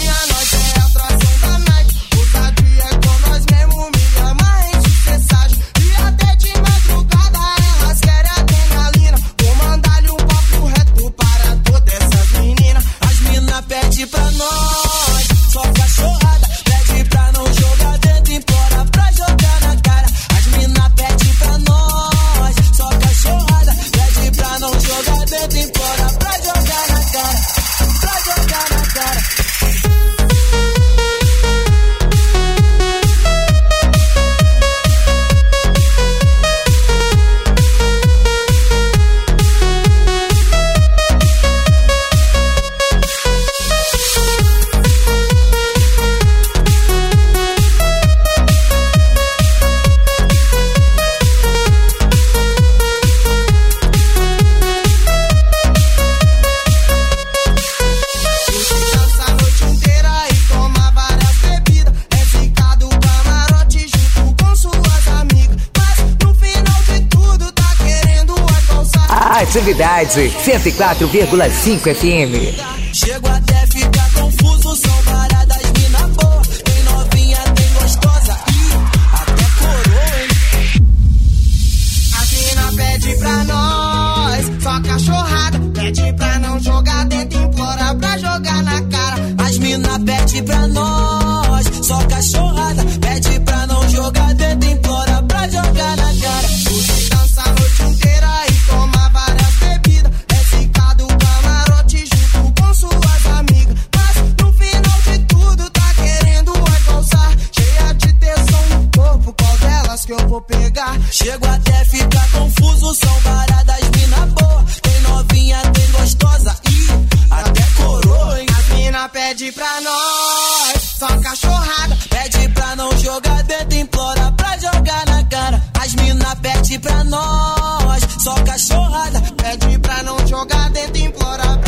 novinha, nós é a atração da night. Ousadia é com nós mesmo, me ama em sucessagem. E até de madrugada elas querem adrenalina. Vou mandar-lhe um papo reto para todas essas meninas. As mina pede pra nós, só cachorrada. Pede pra não jogar dentro, implora pra jogar na cara. As mina pede pra nós, só cachorrada. Pede pra não jogar dentro, implora pra jogar na cara. Pra jogar na cara. Atividade 104,5 FM. Chego até ficar confuso, são paradas mina boa. Tem novinha, tem gostosa e até coroa, hein? As mina pede pra nós, só cachorrada. Pede pra não jogar dentro, implora pra jogar na cara. As mina pede pra nós, só cachorrada. Pede pra não jogar dentro, implora pra jogar na cara. Você dança a noite inteira e toma várias bebidas. É ficar do camarote junto com suas amigas. Mas no final de tudo tá querendo alcançar. Cheia de tesão no corpo, qual delas que eu vou pegar? Chego até ficar confuso, são paradas mina boa. Tem novinha, tem gostosa e até coroa, hein? As mina pede pra nós, só cachorrada. Pede pra não jogar dentro, implora pra jogar na cara. As mina pede pra nós, só cachorrada. Pede pra não jogar dentro, implora